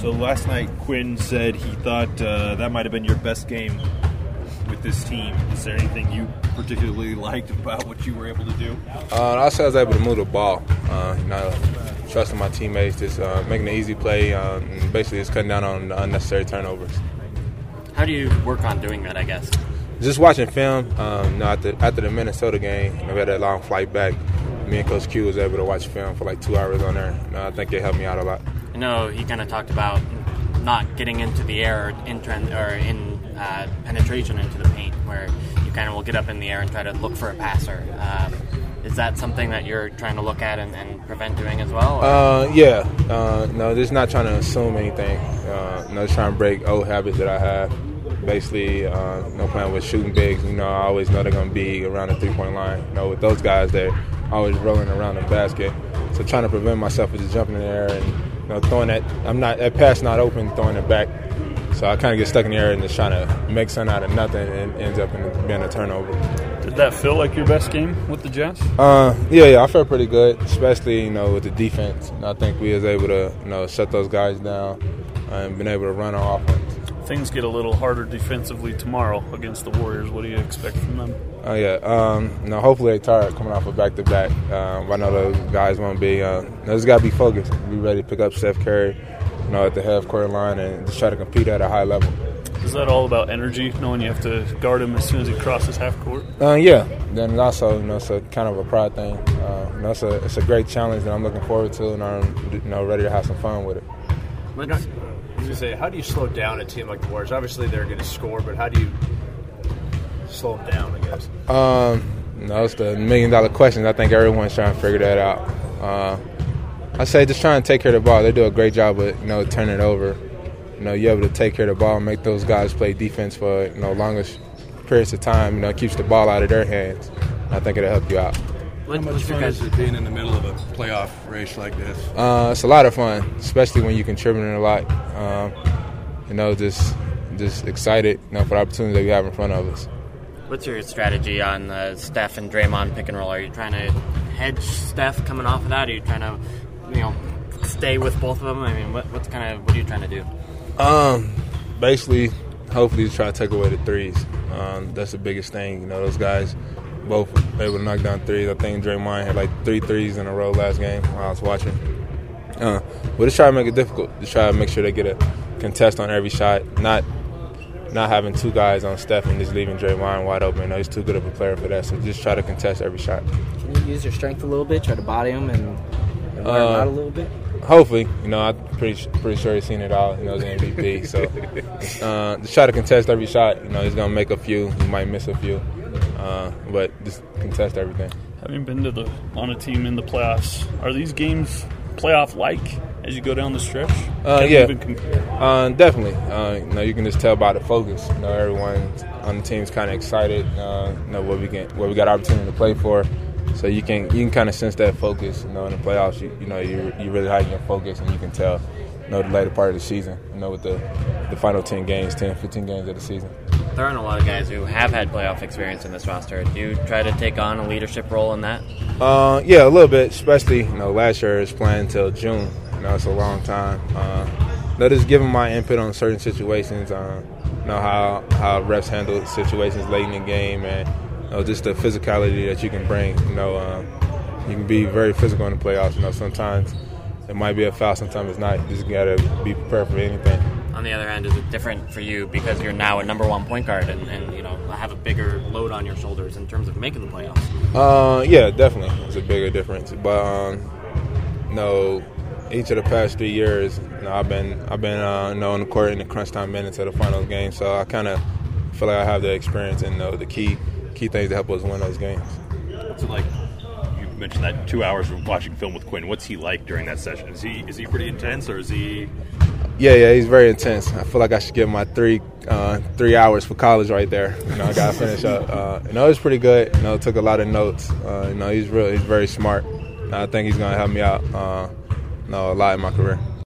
So last night, Quinn said he thought that might have been your best game with this team. Is there anything you particularly liked about what you were able to do? I said I was able to move the ball. Trusting my teammates, just making an easy play, and basically just cutting down on the unnecessary turnovers. How do you work on doing that, I guess? Just watching film. After the Minnesota game, we had that long flight back. Me and Coach Q was able to watch film for like 2 hours on there. I think it helped me out a lot. I know he kind of talked about not getting into the air in penetration into the paint, where you kind of will get up in the air and try to look for a passer. Is that something that you're trying to look at and prevent doing as well? No, just not trying to assume anything. Just trying to break old habits that I have. Basically, no plan with shooting bigs. I always know they're going to be around the three-point line. With those guys, they're always rolling around the basket. So trying to prevent myself from just jumping in the air and throwing that pass not open, throwing it back. So I kind of get stuck in the air and just trying to make something out of nothing and ends up being a turnover. Did that feel like your best game with the Jazz? Yeah, I felt pretty good, especially with the defense. I think we was able to shut those guys down and been able to run on offense. Things get a little harder defensively tomorrow against the Warriors. What do you expect from them? Hopefully they're tired coming off a back-to-back. I know those guys won't be. Just got to be focused, be ready to pick up Steph Curry, at the half-court line and just try to compete at a high level. Is that all about energy, knowing you have to guard him as soon as he crosses half court? Yeah. Then also, it's a kind of a pride thing. It's a great challenge that I'm looking forward to, and I'm ready to have some fun with it. I was going to say, how do you slow down a team like the Warriors? Obviously, they're going to score, but how do you slow them down, I guess? It's the $1 million question. I think everyone's trying to figure that out. I say just try and take care of the ball. They do a great job of, turning it over. You're able to take care of the ball and make those guys play defense for, longest periods of time. It keeps the ball out of their hands. I think it'll help you out. How much fun is it being in the middle of a playoff race like this? It's a lot of fun, especially when you're contributing a lot. Just excited, for the opportunities that we have in front of us. What's your strategy on the Steph and Draymond pick and roll? Are you trying to hedge Steph coming off of that? Are you trying to, stay with both of them? I mean, what are you trying to do? Basically, hopefully, just try to take away the threes. That's the biggest thing. Those guys both able to knock down threes. I think Draymond had like 3 threes in a row last game while I was watching. But just try to make it difficult. Just try to make sure they get a contest on every shot. Not having 2 guys on Steph and just leaving Draymond wide open. He's too good of a player for that. So just try to contest every shot. Can you use your strength a little bit, try to body him and wear him out a little bit? Hopefully. I'm pretty sure he's seen it all. He's the MVP. So just try to contest every shot. He's going to make a few. He might miss a few. But just contest everything. Having been on a team in the playoffs, are these games playoff-like as you go down the stretch? Definitely. You can just tell by the focus. Everyone on the team's kind of excited. What we got opportunity to play for. So you can kind of sense that focus. In the playoffs, you really heighten your focus, and you can tell. The later part of the season. With the final 10 games, 10, 15 games of the season. There aren't a lot of guys who have had playoff experience in this roster. Do you try to take on a leadership role in that? Yeah, a little bit. Especially, last year is playing until June. It's a long time. Just giving my input on certain situations. How refs handle situations late in the game, and just the physicality that you can bring. You can be very physical in the playoffs. Sometimes it might be a foul, sometimes it's not. You just got to be prepared for anything. On the other hand, is it different for you because you're now a number 1 point guard and have a bigger load on your shoulders in terms of making the playoffs? Yeah, definitely. It's a bigger difference. But each of the past 3 years, I've been on the court in the crunch time minutes of the finals game. So I kind of feel like I have the experience and the key things to help us win those games. What's it like? You mentioned that 2 hours of watching film with Quinn. What's he like during that session? Is he pretty intense, or is he? Yeah, he's very intense. I feel like I should give him my 3 hours for college right there. I got to finish up. It was pretty good. Took a lot of notes. He's very smart. I think he's going to help me out a lot in my career.